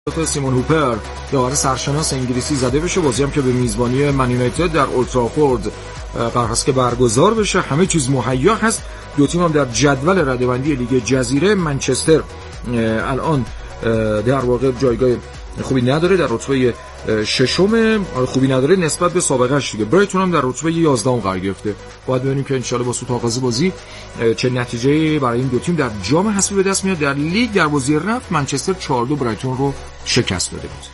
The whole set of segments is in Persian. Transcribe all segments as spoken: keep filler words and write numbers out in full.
سیمون هوپر داور سرشناس انگلیسی زده بشه. بازی هم که به میزبانی من یونایتد در اولترافورد قرار است که برگزار بشه. همه چیز مهیا هست. دو تیم هم در جدول رده‌بندی لیگ جزیره. منچستر الان در واقع جایگاه خوبی نداره، در رتبه ششم خوبی نداره نسبت به سابقه‌اش دیگه. برایتون هم در رتبه یازدهم قرار گرفته. باید ببینیم که ان شاءالله با سود آغاز بازی چه نتیجه‌ای برای این دو تیم در جام حذفی به دست میاد. در لیگ در بازی رفت منچستر چهار دو برایتون رو شکست داده بود.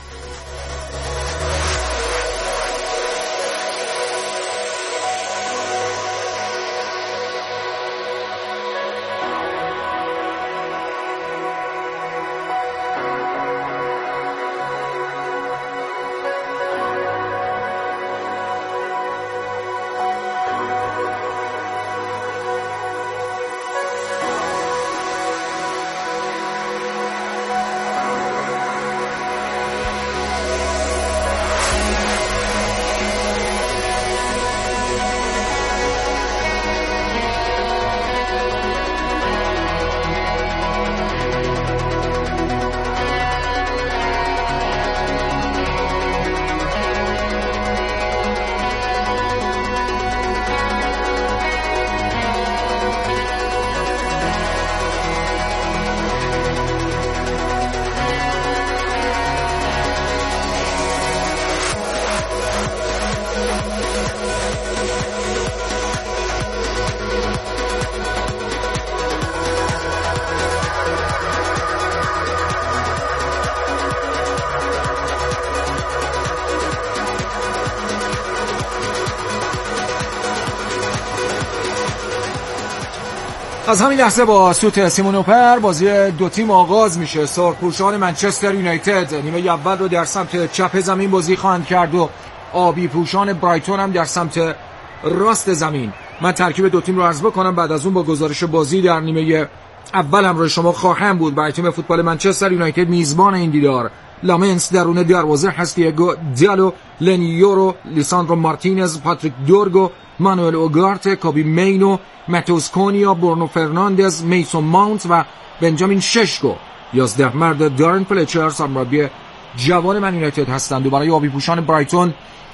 از همین لحظه با سوت سیمون هوپر بازی دو تیم آغاز میشه. سرخپوشان منچستر یونایتد نیمه اول رو در سمت چپ زمین بازی خواهند کرد و آبی پوشان برایتون هم در سمت راست زمین. من ترکیب دو تیم رو عرض بکنم، بعد از اون با گزارش بازی در نیمه اول همراه شما خواهم بود. برای تیم فوتبال منچستر یونایتد میزبان این دیدار لامنس درون دروازه هست، دیگو دیالو، لنیورو، لیساندرو مارتینز، پاتریک دورگو، مانوئل اوگارت، کابی مینو، ماتوس کونیا، برونو فرناندز، میسون ماونت و بنجامین ششکو. یازده مرد دارن فلچر سرمربی جوان من یونایتد هستند و برای آبی پوشان برایتون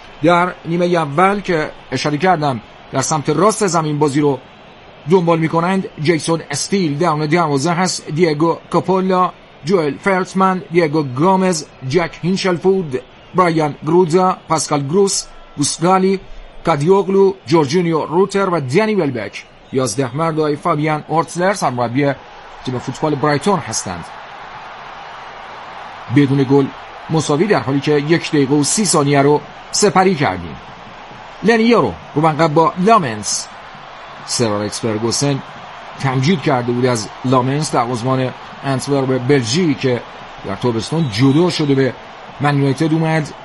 در نیمه اول که اشاره کردم در سمت راست زمین بازی رو دنبال میکنند جیسون استیل درون دروازه هست، دیگو کاپولا، جوئل فرتمن، دیگو گامز، جک هینشلفود، برایان گروزا، پاسکال گروس، بوسکالی، کادیوغلو، جورجینیو روتر و دنی ولبک. یازده مردای فابیان اورتلر سرمربی تیم فوتبال برایتون هستند. بدون گل مساوی در حالی که یک دقیقه و سی ثانیه رو سپری کردیم. لنیورو رو منقب با لامنس. سر الکس فرگوسن تمجید کرده بود از لامنس در دروازه‌بان انتورپ بلژیک که در تابستان جدا شده به من یونایتد اومد.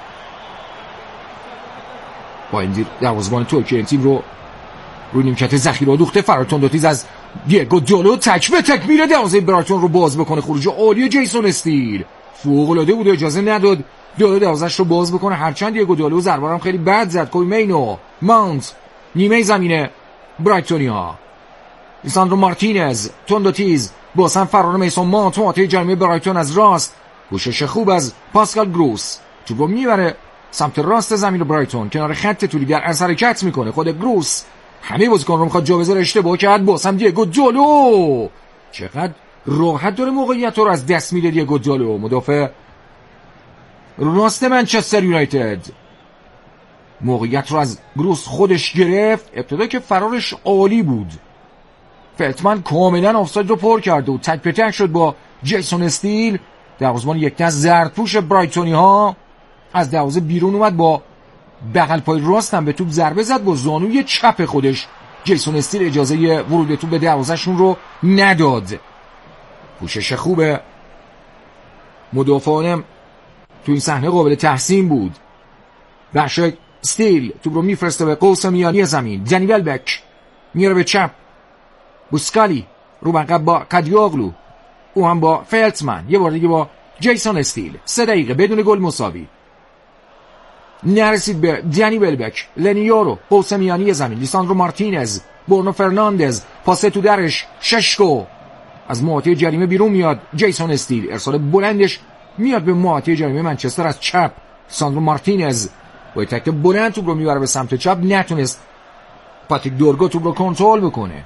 با این دیر دروازه‌بان ترکیه تیم رو روی نیمکت ذخیره دوخته. فراتون دوتیز از دیگو دیالو تک به تک میره دروازه برایتون رو باز بکنه. خروج عالی جیسون استیل فوق العاده بود، اجازه نداد دیالو دروازه‌اش رو باز بکنه، هرچند دیگو دیالو ضربه هم خیلی بد زد. کوی مینو، ماونت، نیمه زمینه برایتونیا، لیساندرو مارتینز، توندوتیز بازم فرار میسون ماونت مواجه جریمه برایتون از راست. کوشش خوب از پاسکال گروس، توپو میبره سمت راست زمین برایتون، کنار خط طولی در از حرکت میکنه. خود گروس همه بازیکن رو میخواد جا بذاره، اشتباه کرد. بازم دیگو جولو چقدر راحت داره موقعیت رو از دست میده. دیگو جولو مدافع راست منچستر یونایتد موقعیت رو از گروس خودش گرفت. ابتدا که فرارش عالی بود، فلتمن کاملا آفساید رو پر کرد و تک به تک شد با جیسون استیل. دروازه‌بان یک دست زردپوش برایتونی ها از دروازه بیرون اومد، با بغل پای راست هم به توپ ضربه زد. با زانوی چپ خودش جیسون استیل اجازه ورود به توپ به دروازه‌شون رو نداد. کوشش خوبه مدافعانم تو این صحنه قابل تحسین بود. بخشای استیل توپ رو میفرسته به قوس میانی زمین. دنی ولبک میاره به چپ، بوسکالی رو منقب با کادیوغلو، او هم با فلتمن، یه بار دیگه با جیسون استیل. سه دقیقه بدون گل مساوی. نرسید به دنی ولبک، لنیورو قوس میانی زمین، لیساندرو مارتینز، برونو فرناندز، پاسه تو درش، ششکو از محوطه جریمه بیرون میاد. جیسون استیل ارسال بلندش میاد به محوطه جریمه منچستر از چپ. ساندرو مارتینز با تکل بلند توپ رو میبره به سمت چپ، نتونست پاتریک دورگو توپ رو کنترل بکنه.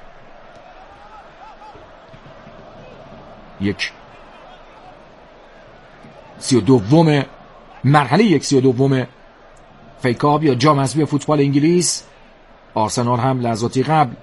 یک سی و دوم مرحله یک سی و دوم فیکاب یا جام حذفی فوتبال انگلیس. آرسنال هم لحظاتی قبل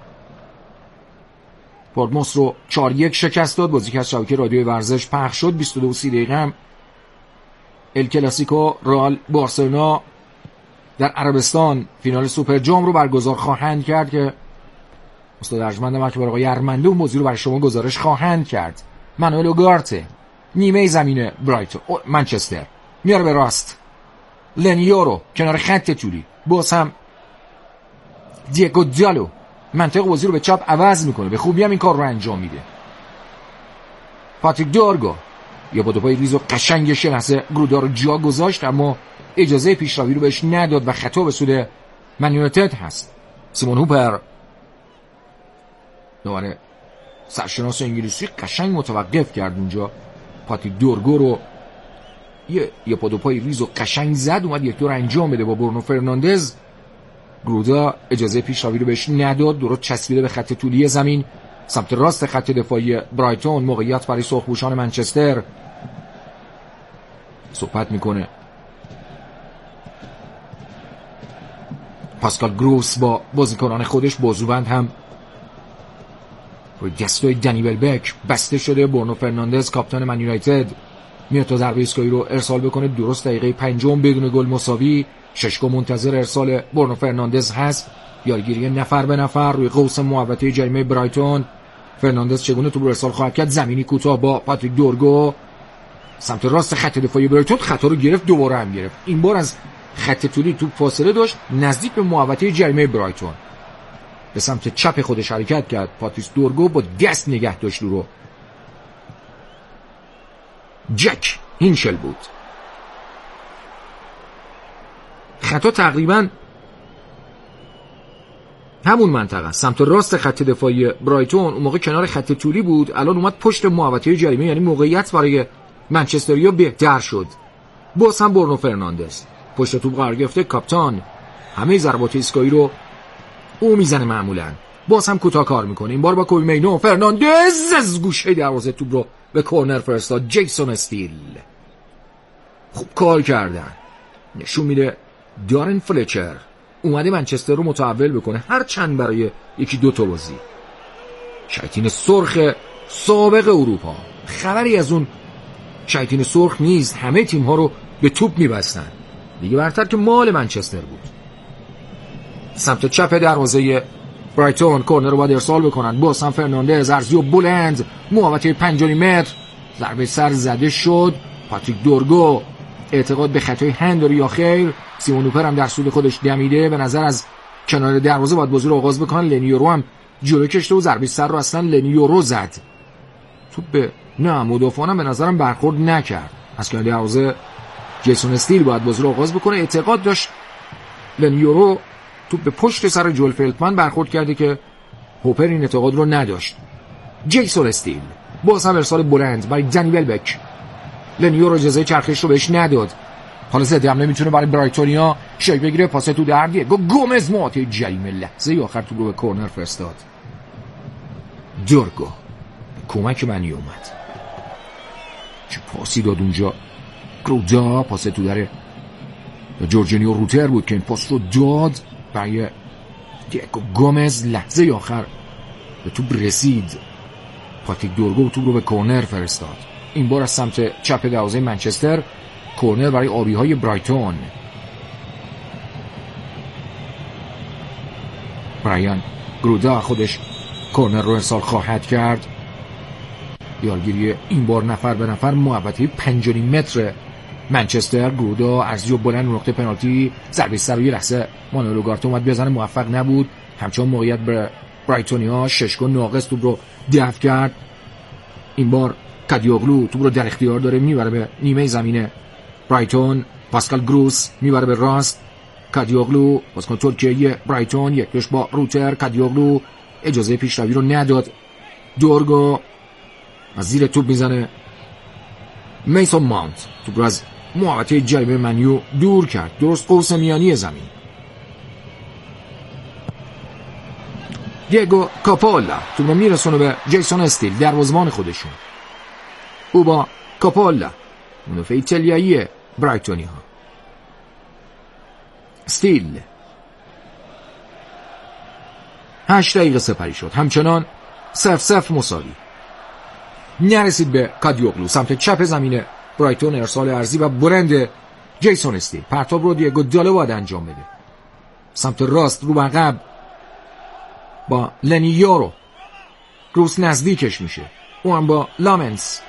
پورتموث رو چهار یک شکست داد. بازی که از شبکه رادیوی ورزش پخش شد. بیست و دو و سی دقیقه هم ال کلاسیکو رئال بارسلونا در عربستان فینال سوپر جام رو برگزار خواهند کرد که استاد ارجمند مکتب آقای ارمنده اون بازی رو برای شما گزارش خواهند کرد. مانوئل اوگارته نیمه زمین برایتون منچستر میاره به راست. لنیورو کنار خط طولی، باز هم دیگو دیالو منطقه بازی رو به چپ عوض میکنه، به خوبی هم این کار رو انجام میده. پاتریک دورگو یا با دو پای ریز و قشنگش لحظه گرودا رو جا گذاشت، اما اجازه پیشروی رو بهش نداد و خطا به سود من یونایتد هست. سیمون هوپر دوباره سرشناس انگلیسی قشنگ متوقف کرد اونجا. پاتریک دورگو رو یه یه پا دو پای ریز و قشنگ زد، اومد یک دور انجام بده با برونو فرناندز. گرودا اجازه پیشروی رو بهش نداد، درست چسبیده به خط طولی زمین سمت راست خط دفاعی برایتون. موقعیت برای سرخپوشان منچستر. صحبت میکنه پاسکال گروس با بازیکنان خودش. بازوبند هم روی دستای دنی ولبک بسته شده. برونو فرناندز کاپیتان من یونایتد میاد تا ضربه ایستگاهی رو ارسال بکنه. درست دقیقه پنجم بدون گل مساوی. ششکو منتظر ارسال برونو فرناندز هست. یارگیری نفر به نفر روی قوس محوطه جریمه برایتون. فرناندز چگونه توپ رو ارسال خواهد کرد؟ زمینی کوتاه با پاتریک دورگو سمت راست خط دفاعی برایتون. خطا رو گرفت، دوباره هم گرفت. این بار از خط طولی توپ فاصله داشت، نزدیک به محوطه جریمه برایتون. به سمت چپ خودش حرکت کرد. پاتریک دورگو با دست نگه داشت رو. جک هینشل بود. خطا تقریبا همون منطقه سمت راست خط دفاعی برایتون. اون موقع کنار خط طولی بود، الان اومد پشت محوطه جریمه، یعنی موقعیت برای منچستریا بهتر شد. باز هم برونو فرناندز پشت توپ قرار گرفته. کاپیتان همه ضربات ایستگاهی رو او میزنه معمولا. باز هم کوتاه کار میکنه، این بار با کوبی مینو. فرناندز از گوشه دروازه توپ رو به کورنر فرستاد. جیسون استیل خوب کار کردن. نشون میده دارن فلچر اومده منچستر رو متحول بکنه، هر چند برای یکی دو تا بازی. شیاطین سرخ سابق اروپا، خبری از اون شیاطین سرخ نیست. همه تیم ها رو به توپ میبستن. دیگه برتر که مال منچستر بود. سمت چپ دروازه برایتون کورنر رو باید ارسال بکنن. باز هم فرناندز ارزی و بلند محوطه پنج متر ضربه سر زده شد. پاتریک دورگو اعتقاد به خطای هند داره یا خیر؟ سیمون هوپر هم در سود خودش دمیده. به نظر از کنار دروازه باید بازی رو آغاز بکنن. لنیورو هم جلو کشته و ضربه سر رو اصلا لنیورو زد. توپ به نه مدافعان به نظرم برخورد نکرد. از کنار دروازه جیسون استیل باید بازی رو آغاز بکنه. اعتقاد داشت لنیورو توپ به پشت سر جول فلتمن برخورد کرده که هوپر این اعتقاد رو نداشت. جیسون استیل باز هم ارسال بلند برای دنی ولبک. لنیورو اجازه چرخش رو بهش نداد. حالا ضد حمله میتونه برای برایتونیا شک بگیره. پاس تو در دیگو گومز محوطه جریمه لحظه آخر تو رو به کورنر فرستاد. دورگو کمک منی اومد. چه پاسی داد اونجا. گرودا پاس تو در جورجینیو روتر بود که این پاس رو داد برای دیگو گومز. لحظه آخر به توپ رسید. پاتریک دورگو توپ رو به کورنر فرستاد. این بار از سمت چپ دروازه منچستر. کورنر برای آبی های برایتون. برایان گرودا خودش کورنر رو ارسال خواهد کرد. یارگیری این بار نفر به نفر محوطه پنج متر منچستر. گرودا ارزی و بلند نقطه پنالتی. ضربه سر رو یه لحظه مانوئل اوگارته اومد بزنه، موفق نبود. همچنان موقعیت به برایتونیا. ششکو ناقص توپ رو دفع کرد. این بار کادیوغلو توپ رو در اختیار داره، میبره به نیمه زمین برایتون. پاسکال گروس میبره به راست. کادیوغلو بازیکن ترکیه برایتون یک دوش با روتر. کادیوغلو اجازه پیشروی رو نداد. دورگو از زیر توپ میزنه. میسون ماونت توپ رو از محوطه جریمه منیو دور کرد، درست قوس میانی زمین. دیگو کاپولا توپ رو میرسونه به جیسون استیل، دروازه‌بان خودشون. او با کاپولا منافع ایتالیایی برایتونی ها. استیل هشت دقیقه سپری شد، همچنان صفر صفر مساوی. نرسید به کادیوغلو، سمت چپ زمین برایتون ارسال ارضی و برند جیسون استیل. پرتاب رو دیگو دالو باید انجام بده، سمت راست رو عقب با لنیورو. گروس نزدیکش میشه، او هم با لامنس.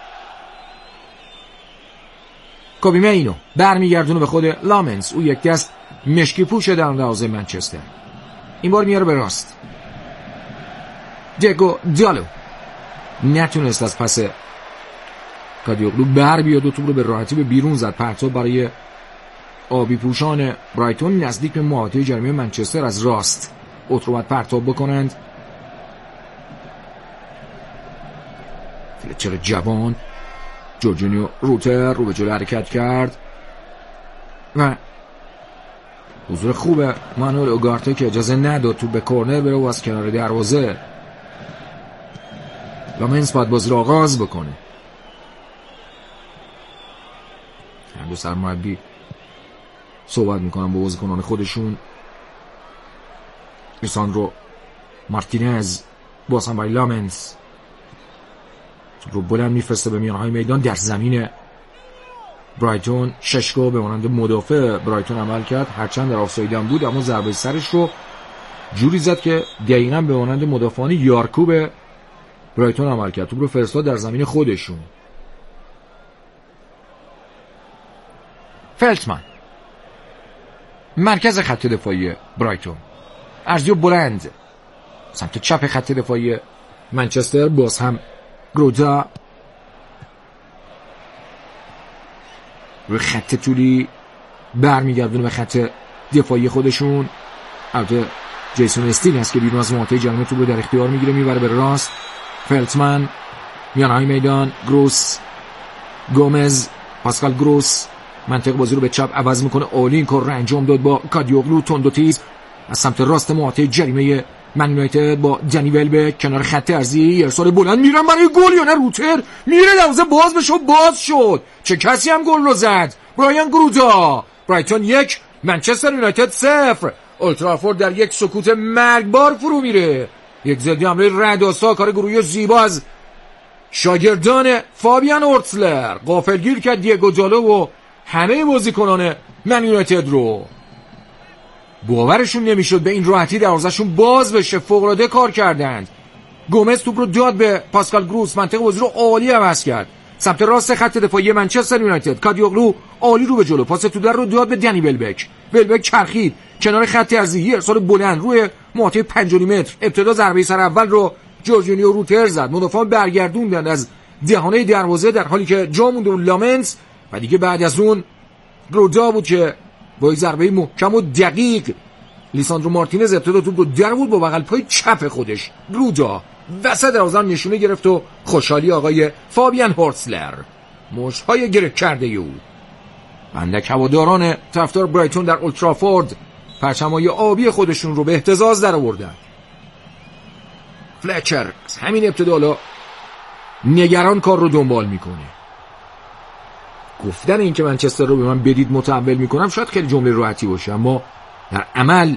کوبی مینو برمیگردونه به خود لامنس، او یک دست مشکی پوشه در دروازه منچستر. این بار میاره به راست. دیگو دالو نتونست از پس کادیوغلو بر بیاد و توپ رو به راحتی به بیرون زد. پرتاب برای آبی پوشان برایتون نزدیک به محوطه جریمه منچستر از راست. اتروبت پرتاب بکنند. فلچر جوان جورجینیو روتر رو به جلو حرکت کرد و حضور خوب مانوئل اوگارته که اجازه نداد تو به کورنر بره و از کنار دروازه. لامنس باید بازی رو آغاز بکنه. هر دو سرمربی صحبت میکنن با بازیکنان خودشون. لیساندرو مارتینز باز هم برای لامنس رو بلند میفرسته به میانهای میدان. در زمین برایتون ششکو به مانند مدافع برایتون عمل کرد، هرچند در آفساید هم بود، اما ضربه سرش رو جوری زد که دقیقاً به مانند مدافعان یارکو به برایتون عمل کرد. توپ رو فرستاد در زمین خودشون. فلتمن مرکز خط دفاعی برایتون، ارزی و بلند سمت چپ خط دفاعی منچستر. باز هم گرودا روی خط طولی برمیگردونه به خط دفاعی خودشون. البته جیسون استیل هست که بیرون از محوطه جریمه توپ رو در اختیار میگیره، میبره به راست. فلتمن میانهای میدان، گروس گومز پاسکال گروس منطقه بازی رو به چپ عوض میکنه. عالی این کار رو انجام داد با کادیوغلو. تند و تیز از سمت راست محوطه جریمه من یونایتد با دنی ولبک کنار خط ارضی ارسال بلند میرن برای گل یا نه روتر میره دروازه باز بشه و باز شد. چه کسی هم گل رو زد؟ برایان گرودا. برایتون یک منچستر یونایتد صفر. اولترافورد در یک سکوت مرگبار فرو میره. یک ضد حمله رداسا، کار گروهی زیبا از شاگردان فابیان هورتسلر. غافلگیر کرد دیگو دالو و همه بازیکنان من یونایتد رو. باورشون نمیشد به این راحتی دروازه‌شون باز بشه. فوق‌العاده کار کردند. گومز توپ رو داد به پاسکال گروس، منطقه بازی رو عالی عوض کرد. سمت راست خط دفاعی منچستر یونایتد کادیوغلو عالی رو به جلو، پاس تو در رو داد به دنی ولبک. ولبک چرخید کنار خط ارضی، ارسال بلند روی محوطه پنج متر. ابتدا ضربه سر اول رو جورجینیو روتر زد، مدافعان برگردوندن از دهانه دروازه در حالی که جا مونده لامنس و دیگه بعد از اون گرودا بود که با ضربه محکم و دقیق لیساندرو مارتینز ابتدا توپ رو در بود با بغل پای چپ خودش. گرودا وسط دروازه نشونه گرفت و خوشحالی آقای فابیان هورتسلر، مشت‌های گره کرده او. اندک هواداران طرفدار برایتون در اولترافورد پرچمای آبی خودشون رو به اهتزاز در آوردن. فلچر از همین ابتدا نگران کار رو دنبال میکنه. گفتن این که منچستر رو به من بدید متحول میکنم شاید خیلی جمله راحتی باشه، اما در عمل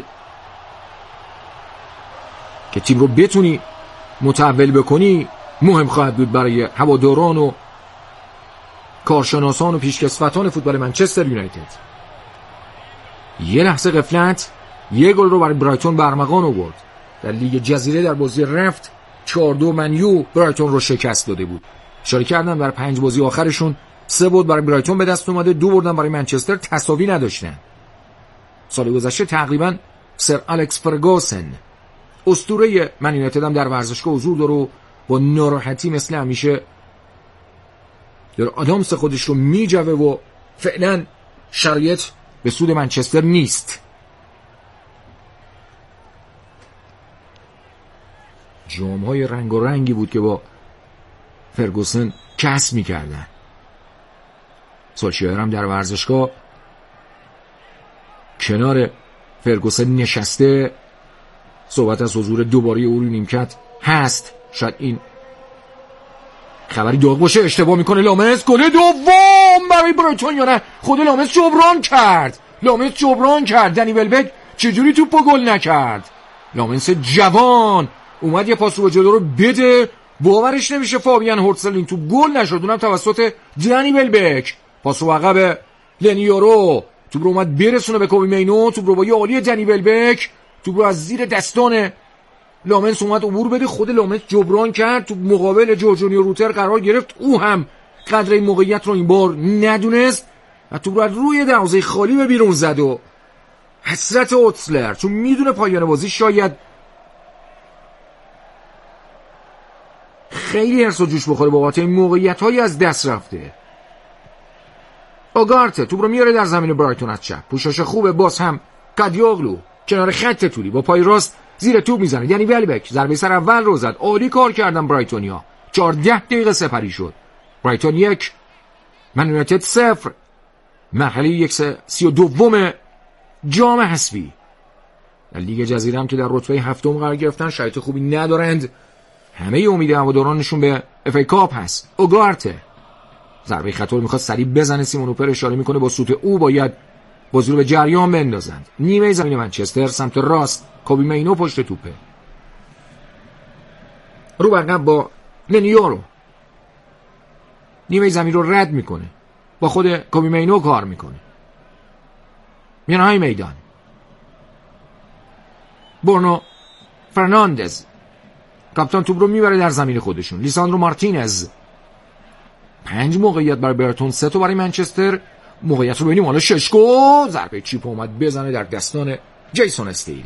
که تیم رو بتونی متحول بکنی مهم خواهد بود برای هواداران و کارشناسان و پیشکسوتان فوتبال منچستر یونایتد. یه لحظه غفلت یه گل رو برای برایتون برمغان آورد. در لیگ جزیره در بازی رفت چهار دو منیو برایتون رو شکست داده بود. اشاره کردن بر پنج بازی آخرشون سه بود برای برایتون به دست اومده، دو بردن برای منچستر، تساوی نداشتن. سال گذشته تقریبا سر الکس فرگوسن اسطوره من یونایتد هم در ورزشگاه حضور داره و با ناراحتی مثل همیشه در آدامس خودش رو میجوه و فعلا شرایط به سود منچستر نیست. جام‌های رنگ و رنگی بود که با فرگوسن کسب می‌کردن. سولشایر هم در ورزشگاه کنار فرگوسن نشسته، صحبت از حضور دوباره او روی نیمکت هست. شاید این خبری داغ باشه. اشتباه میکنه لامس. گل دوم برای برایتون یا نه؟ خود لامس جبران کرد. لامس جبران کرد. دنی ولبک چجوری توپو گل نکرد؟ لامس جوان اومد یه پاس رو جلو رو بده، باورش نمیشه فابیان هورتسل این توپ گل نشد، اونم توسط دنی ولبک. پاس رو عقب لنیورو، توپ رو اومد برسونه به کوبی مینو، توپ رو با یه عالی دنی ولبک، توپ رو از زیر دستان لامنس اومد عبور بده، خود لامنس جبران کرد، تو مقابل جورجونیو روتر قرار گرفت، او هم قدر این موقعیت رو این بار ندونست و توپ رو روی دروازه خالی به بیرون زد. و حسرت اوتسلر چون میدونه پایان بازی شاید خیلی هرس و جوش بخوره بابت این موقعیت‌های از دست رفته. آگارته توپ رو میاره در زمین برایتون از چپ، پوشش خوبه، باز هم کادیوغلو کنار خط تولی با پای راست زیر توپ میزنه. یعنی ولبک ضربه سر اول رو زد. عالی کار کردن برایتونیا. چهارده دقیقه سپری شد. برایتون یک، من یونایتد صفر. مرحله یک سی و دوم جام حذفی. در لیگ جزیره هم که در رتبه هفتم قرار گرفتن شرایط خوبی ندارند. همه امید هوادارانشون به اف ای کاپ هست. اوگارته ضربه خطا رو میخواد سریع بزنه. سیمون اوپر اشاره میکنه با سوت او باید بازی رو به جریان بندازند. نیمه زمین منچستر سمت راست، کوبی مینو پشت توپه، رو برقب با لنیورو، نیمه زمین رو رد میکنه، با خود کوبی مینو کار میکنه. میانه های میدان برونو فرناندز کاپیتان توپ رو میبره در زمین خودشون. لیساندرو مارتینز، پنج موقعیت برای برایتون، سه تا برای منچستر. موقعیت رو ببینیم حالا ششکو ضربه چیپ اومد بزنه در دستان جیسون استیل.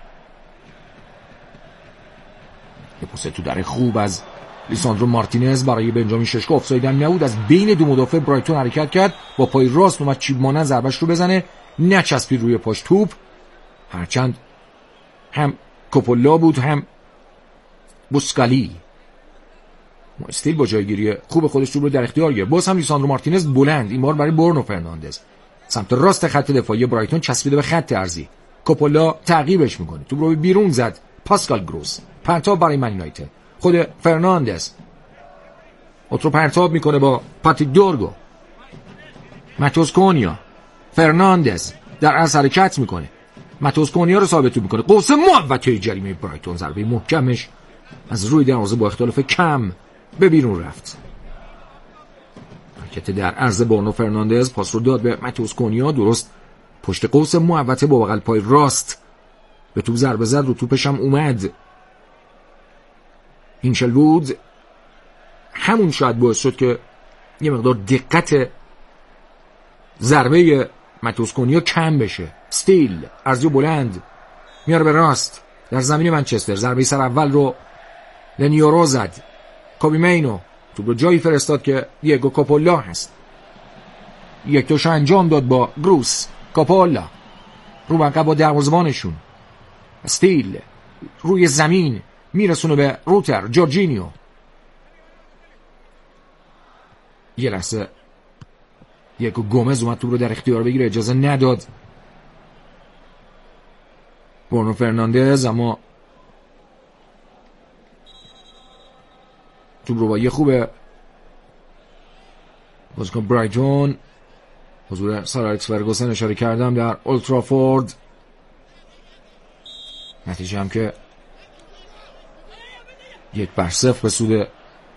یه پاس تو در خوب از لیساندرو مارتینز برای بنجامین ششکو، آفساید هم نبود. از بین دو مدافع برایتون حرکت کرد، با پای راست اومد چیپ مانند ضربهش رو بزنه، نچسبید روی پاش توپ. هرچند هم کوپولا بود هم بوسکالی. استیل با جایگیری خوب خودش توپ رو در اختیار گرفت. باز هم لیساندرو مارتینز بلند، این بار برای برونو فرناندز، سمت راست خط دفاعی برایتون چسبیده به خط ارضی. کوپولا تعقیبش میکنه، توپ رو بیرون زد. پاسکال گروس پرتاب برای من یونایتد. خود فرناندز اوترو پرتاب میکنه با پاتریک دورگو. ماتوس کونیا، فرناندز در اصل حرکت میکنه، ماتوس کونیا رو ثابت میکنه. قوس محوطه جریمه برایتون، ضربه محکمش از روی دروازه با اختلاف کم به بیرون رفت. حرکت در عرض برونو فرناندز، پاس رو داد به ماتوس کونیا، درست پشت قوس محوطه با بغل پای راست به توپ ضربه زد، رو توپش هم اومد. هینشلوود همون شاید باعث شد که یه مقدار دقت ضربه ماتوس کونیا کم بشه. استیل ارزی بلند میاره به راست در زمین منچستر. ضربه سر اول رو لنیورو زد. کوبی مینو توپ رو جایی فرستاد که دیگو کوپولا هست. یک توش انجام داد با گروس. کوپولا رو بقیه با دروازه‌بانشون. استیل روی زمین میرسونه به روتر. جورجینیو یه لحظه دیگو گومز اومد توپ رو در اختیار بگیره، اجازه نداد برونو فرناندز، اما توپ رو با یه خوبه بازیکن برایتون. حضور سر الکس فرگوسن اشاره کردم در اولترافورد. نتیجه هم که یک بر صفر به سود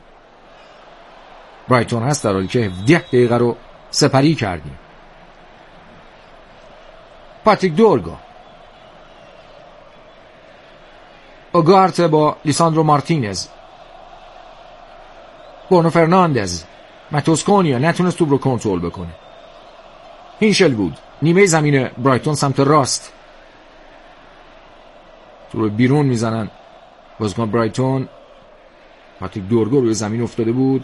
برایتون هست، در حالی که هفده دقیقه رو سپری کردیم. پاتریک دورگو، اوگارته با لیساندرو مارتینز، برونو فرناندز، ماتوس کونیا نتونست توپ رو کنترل بکنه. هینشلوود نیمه زمین برایتون سمت راست، توپ رو بیرون میزنن بازیکن برایتون. پاتریک دورگو روی زمین افتاده بود.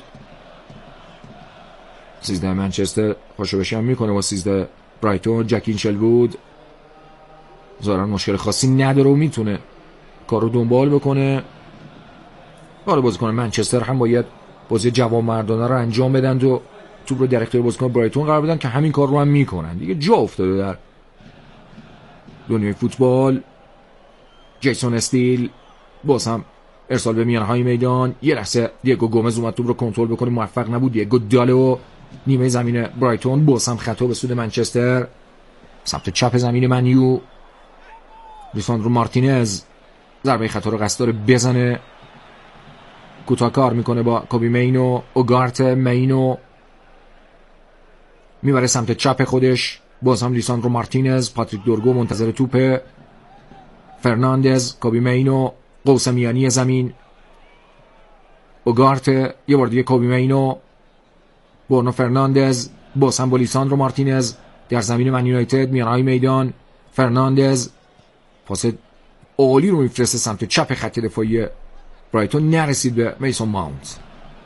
سیزده منچستر پاشو بشم میکنه با سیزده برایتون. جک هینشلوود ظاهرا مشکل خاصی نداره و میتونه کارو دنبال بکنه. حالا بازیکن منچستر هم باید بازی جوانمردانه رو انجام بدن و توپ رو در اختیار بازیکن برایتون قرار بدن که همین کار رو هم میکنن دیگه. جا افتاده در دنیای فوتبال. جیسون استیل باز هم ارسال به میانهای میدان. یه لحظه دیگو گومز اومد توپ رو کنترل بکنه، موفق نبود. دیگو دالو نیمه زمین برایتون، باز هم خطا به سود منچستر. سمت چپ زمین منیو لیساندرو مارتینز ضربه خطا رو قصد داره بزنه، کوتاه کار میکنه با کوبی مینو. اوگارت مینو میبره سمت چپ خودش، باز هم لیساندرو مارتینز. پاتریک دورگو منتظر توپه. فرناندز، کوبی مینو، قوس میانی زمین. اوگارت، یه بار دیگه کوبی مینو، برونو فرناندز، باز هم با لیساندرو مارتینز در زمین من یونایتد. میانهای میدان فرناندز پاس عالی رو میفرسته سمت چپ خط دفاعی برایتون، نرسید به میسون ماونت.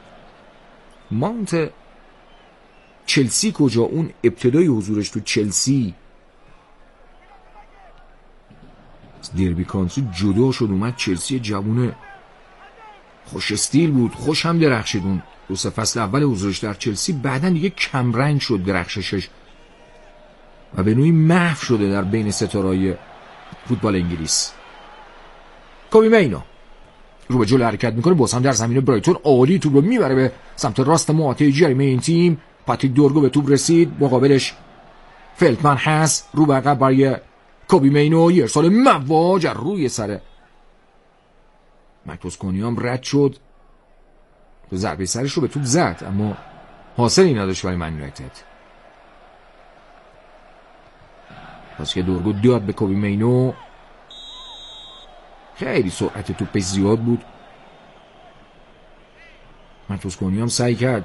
ماونت چلسی کجا؟ اون ابتدای حضورش تو چلسی دربی کانتری جدا شد اومد چلسی جوونه خوش استیل بود، خوش هم درخشید اون دو سه فصل اول حضورش در چلسی. بعدن دیگه کمرنگ شد درخششش و به نوعی محو شده در بین ستارهای فوتبال انگلیس. کوبی مینو رو به جلو حرکت میکنه، باز هم در زمین برایتون عالی توپ رو میبره به سمت راست محاطه جریمه این تیم. پاتریک دورگو به توپ رسید، مقابلش فلتمن هست، رو به عقب برای کوبی مینو. یه ارسال مواج روی سر مکتوس کنیام رد شد، ضربه سرش رو به توپ زد اما حاصلی نداشت برای من یونایتد. پس که دورگو داد به کوبی مینو، خیلی سرعت توپ زیاد بود. مکتوس کنیام سعی کرد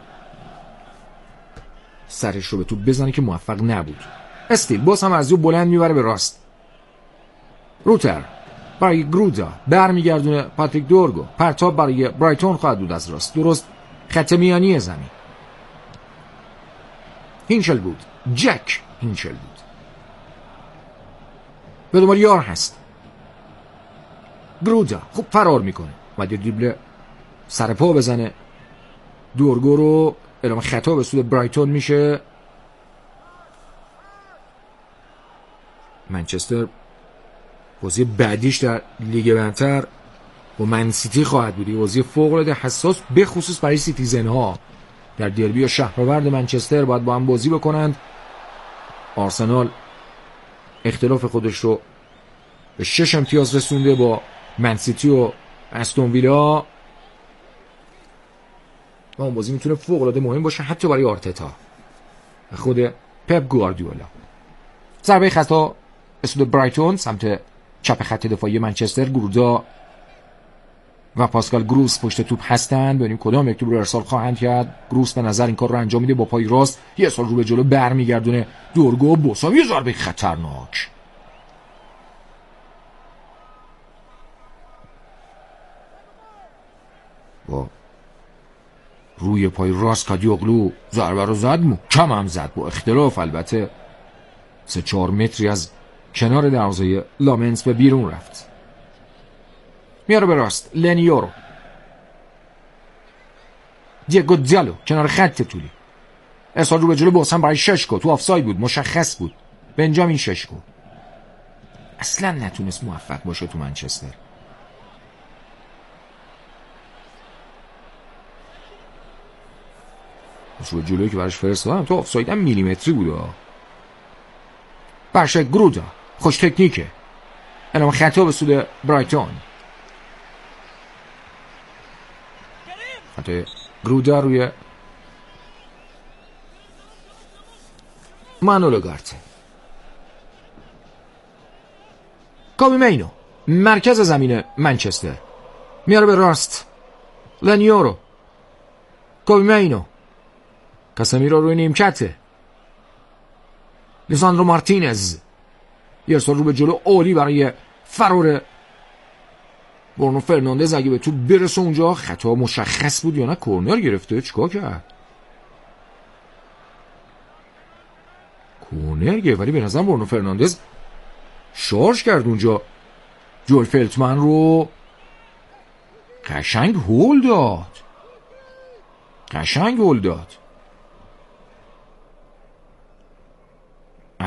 سرش رو به توپ بزنه که موفق نبود. استیل باز هم از رو بلند میبره به راست. روتر برای گرودا برمیگردونه پاتریک دورگو. پرتاب برای برایتون خواهد بود از راست، درست خط میانی زمین. هینچل بود، جک هینچل بود. به دنبال یار هست. گرودا خوب فرار میکنه، بعد یه دریبل سر پا بزنه دورگو رو، اعلام خطا به سود برایتون میشه. منچستر بازی بعدیش در لیگ برتر با من سیتی خواهد بود، بازی فوق العاده حساس به خصوص برای سیتیزن ها. در دربی شهرآورد منچستر باید با هم بازی بکنند. آرسنال اختلاف خودش رو به شش امتیاز رسونده با من سیتی و استون ویلا و اون بازی میتونه فوق العاده مهم باشه حتی برای آرتتا و خود پپ گواردیولا. ضربه خطا به سود برایتون سمت چپ خط دفاعی منچستر. گرودا و پاسکال گروس پشت توپ هستند، ببینیم کدام یک توپ رو ارسال خواهند کرد. گروس به نظر این کار رو انجام میده با پای راست، یه ارسال رو به جلو برمیگردونه دورگو. بوسام یه ضربه خطرناک. با روی پای راست کادیوغلو ضربه رو زد، محکم هم زد با اختلاف، البته سه چهار متری از کنار دروازه لامنس به بیرون رفت. میاره به راست لنیورو. دیگو دیالو کنار خط طولی، ارسال رو به جلو باز هم برای ششکو، تو آفساید بود، مشخص بود. بنجامین ششکو اصلا نتونست موفق باشه تو منچستر. رو جلوی که براش فرستادم تو آفساید هم میلیمتری بود. برشه گرودا خوش تکنیکه، اعلام خطا به سود برایتون. حتی گرودا روی مانولو گارت. کوبی مینو مرکز زمین منچستر میاره به راست لنیورو. کوبی مینو کاسمیرو روی نیمکته. لیساندرو مارتینز یه ارسال رو به جلو عالی برای فرار برونو فرناندز. اگه به تو برسه اونجا خطا مشخص بود یا نه کورنر گرفته، چیکار کرد؟ کورنر گرفت ولی به نظر برونو فرناندز شارژ کرد اونجا جول فلتمن رو. قشنگ هول داد، قشنگ هول داد.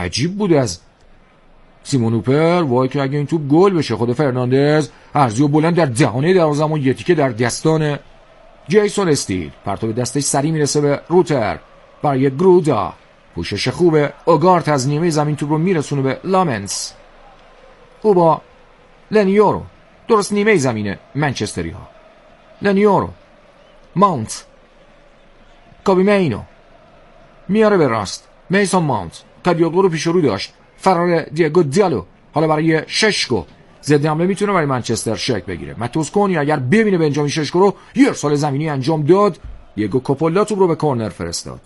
عجیب بود از سیمون هوپر. وای که اگه این توپ گل بشه. خود فرناندز ارزی و بلند در دهانه دروازه‌مون، یه تیکه در دستان جیسون استیل. پرتاب دستش سری میرسه به روتر برای گرودا. پوشش خوبه. اوگارت از نیمه زمین توپ رو میرسونه به لامنس. او با لنیورو، درست نیمه زمینه منچستری ها. لنیورو، ماونت، کابی مینو میاره به راست. میسون ماونت کادیوگلو رو پیش رو داشت. فرار دیگو دیالو. حالا برای ششکو. ضد حمله میتونه برای منچستر شک بگیره. ماتوس کونیا اگر ببینه بنجامین ششکو رو یه ارسال زمینی انجام داد. دیگو کوپولا توپ رو به کورنر فرستاد.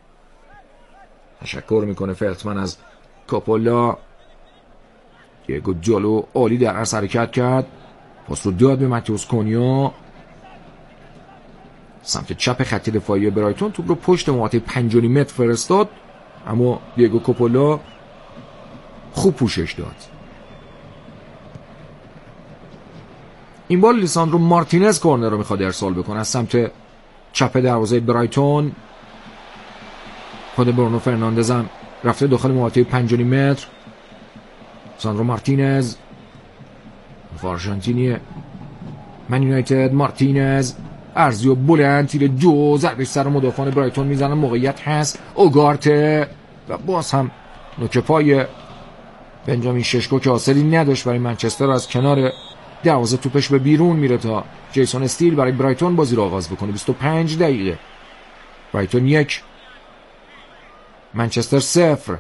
تشکر میکنه فلتمن از کوپولا. دیگو دیالو عالی در عرض حرکت کرد. پاس رو داد به ماتوس کونیا. سمت چپ خط دفاعی برایتون توپ رو پشت محوطه پنج و نیم متر فرستاد، اما دیگو کوپولا خوب پوشش داد. این بال لیساندرو مارتینز کورنر رو میخواد ارسال بکنه از سمت چپ دروازه برایتون. خود برونو فرناندز هم رفته داخل محوطه پنج و نیم متر. لیساندرو مارتینز آرژانتینی من یونایتد. مارتینز ارزی و بلند، تیر دو، ضربه سر مدافعان برایتون میزنن. موقعیت هست. اوگارت و باز هم نوک پای بنجامین ششکو که آثری نداشت برای منچستر از کنار دروازه توپش به بیرون میره تا جیسون استیل برای برایتون بازی رو آغاز بکنه. بیست و پنج دقیقه. برایتون یک، منچستر صفر.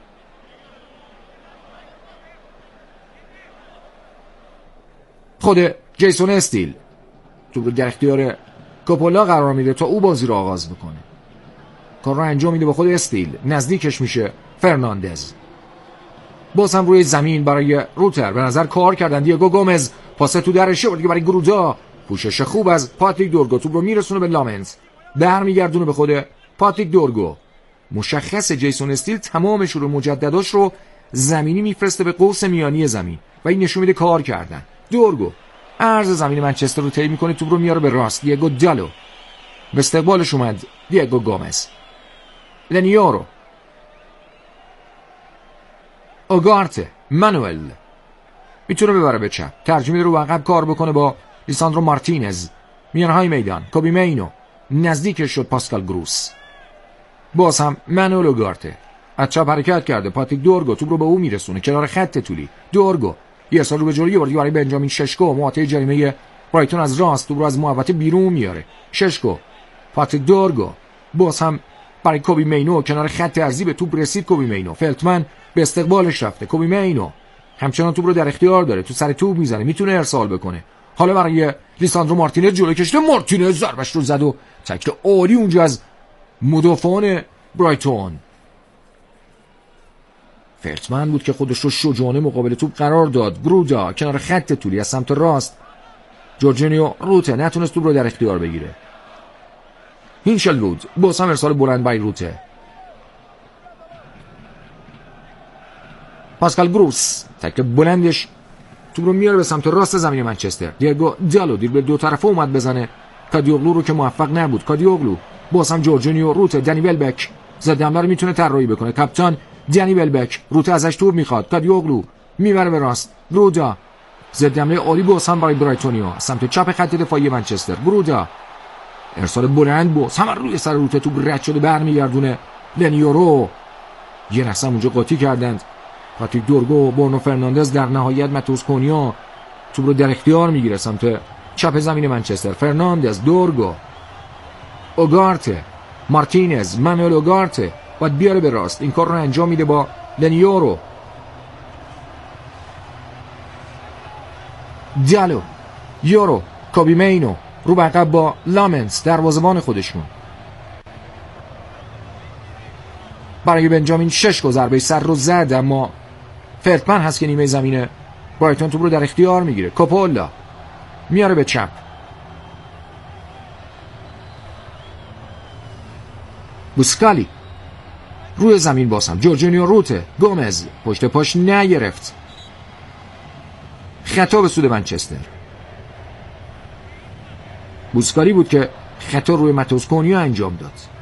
خود جیسون استیل توپ رو در اختیار کوپولا قرار میده تا او بازی رو آغاز بکنه. کار رو انجام میده با خود استیل. نزدیکش میشه فرناندز. باز هم روی زمین برای روتر. به نظر کار کردن. دیگو گومز پاس تو درشه دیگه برای گرودا. پوشش خوب از پاتریک دورگو. توپ رو میرسونه به لامنس. برمیگردونه به خود پاتریک دورگو. مشخص جیسون استیل تمام شروع مجدداش رو زمینی میفرسته به قوس میانی زمین و این نشون میده کار کردن. دورگو عرض زمین منچستر رو طی میکنه. توپ رو میاره به راست. دیگو دیالو به استقبالش اومد. دیگو گومز. لنیورو، اوگارت، مانوئل میتونه ببره به چپ. ترجیح میده رو عقب کار بکنه با لیساندرو مارتینز. میان های میدان. کابی مینو نزدیکش شد. پاسکال گروس. باز هم مانوئل اوگارت از چپ حرکت کرده. پاتریک دورگو توپ رو به او میرسونه کنار خط طولی. دورگو یه سال رو به جلوی بردی برای بنجامین ششکو. محوطه جریمه برایتون از راست توپ رو از محوطه بیرون میاره. ششکو، پاتریک دورگو. باز هم برای کوبی مینو کنار خط ارضی به توپ رسید. کوبی مینو. فلتمن به استقبالش رفته. کوبی مینو همچنان توپ رو در اختیار داره. تو سر توپ میزنه. میتونه ارسال بکنه. حالا برای لیساندرو مارتینز جلوی کشته. مارتینز ضربش رو زد و تکل عالی اونجا از مدافعان برایتون. فلتمن بود که خودش رو شجاعانه مقابل توپ قرار داد. گرودا کنار خط طولی از سمت راست. جورجینیو روته نتونست توپ رو در اختیار بگیره. هینشلوود باز هم ارسال بلند برای روته. پاسکال گروس تکل بلندش توپ رو میاره به سمت راست زمین منچستر. دیگو دیالو دیر به دو طرفه اومد بزنه کادیوگلو رو که موفق نبود. کادیوگلو باز هم جورجینیو روته. دنی ولبک ضد حمله رو میتونه طراحی بکنه. کاپیتان دنی ولبک. روته ازش توپ میخواد. کادیوگلو میبره به راست. گرودا ضد حمله عالی باز هم برای برایتونیو سمت چپ خط دفاعی منچستر. گرودا ارسال بلند باز هم روی سر روته توپ رد شده برمیگردونه. لنیورو یه لحظه اونجا قاطی کردند. پاتریک دورگو، برونو فرناندز، در نهایت ماتوس کونیا توپ رو در اختیار میگیره سمت چپ زمین منچستر. فرناندز، دورگو، اوگارت، مارتینز، مانوئل اوگارت باید بیاره به راست. این کار رو انجام میده با لنیورو. دیالو، یورو، کابی مینو رو به عقب با لامنس دروازه‌بان خودشون. برای بنجامین ششکو ضربه سر رو زد اما فلتمن هست که نیمه زمینه برایتون توپ رو در اختیار میگیره. کوپولا میاره به چپ. بوسکالی روی زمین باسم. جورجینیو روته. گومز پشت پاش نگرفت. خطا به سود منچستر. بوسکالی بود که خطا روی ماتوس کونیا انجام داد.